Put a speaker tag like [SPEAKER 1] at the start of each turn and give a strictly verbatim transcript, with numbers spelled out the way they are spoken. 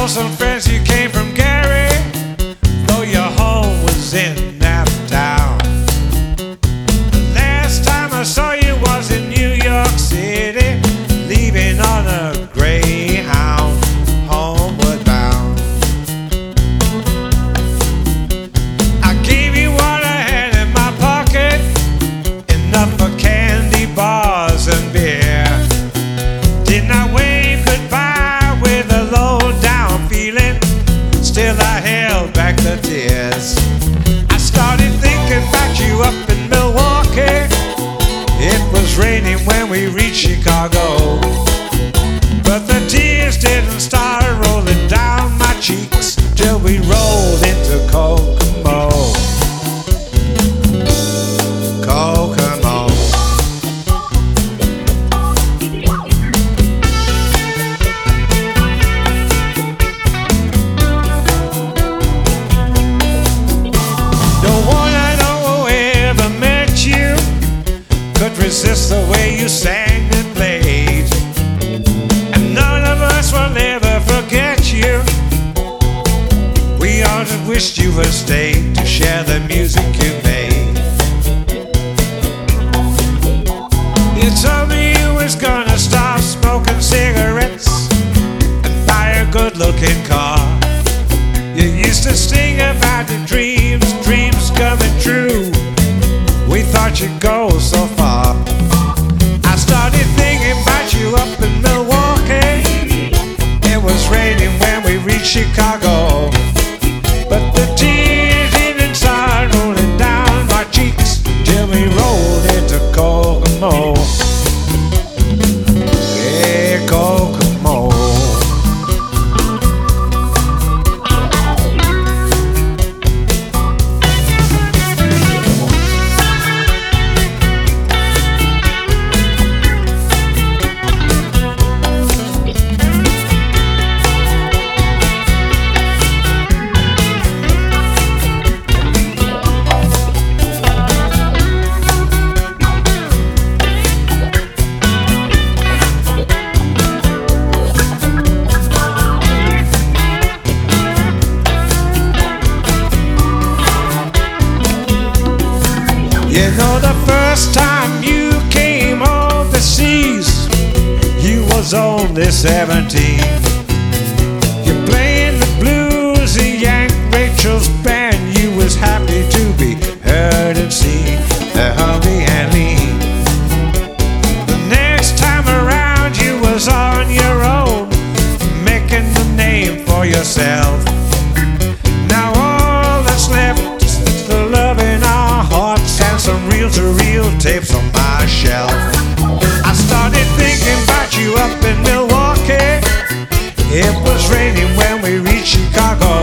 [SPEAKER 1] some friends who came from Gary, though your home was in that town. The last time I saw you was in New York City, leaving on a Greyhound, homeward bound. I gave you what I had in my pocket, enough for candy bars and beer. Didn't I wave goodbye with a low down feeling? Still I held back the tears. I started thinking about you up in Milwaukee. It was raining when we reached Chicago, but the tears didn't start rolling down my cheeks till we rolled into Kokomo. Kokomo. No one I know ever met you could resist the way you sang and played, and none of us will ever forget you. We all just wished you would stay to share the music you made. You told me you was gonna stop smoking cigarettes and buy a good-looking car. You used to sing about the dreams, dreams coming true. We thought you'd go so far. I started thinking about you up in Milwaukee. It was raining when we reached Chicago, but the tears didn't start rolling down my cheeks till we rolled into Kokomo. Yeah, Kokomo. You know, the first time you came overseas, you was only seventeen. You're playing the blues and Yank Rachel's band. You was happy to be heard and seen, the hubby and lean. The next time around you was on your own, making a name for yourself. Now all that's left is the love in our hearts and some reel-to-reel tapes on my shelf. I started thinking about you up in Milwaukee. It was raining when we reached Chicago,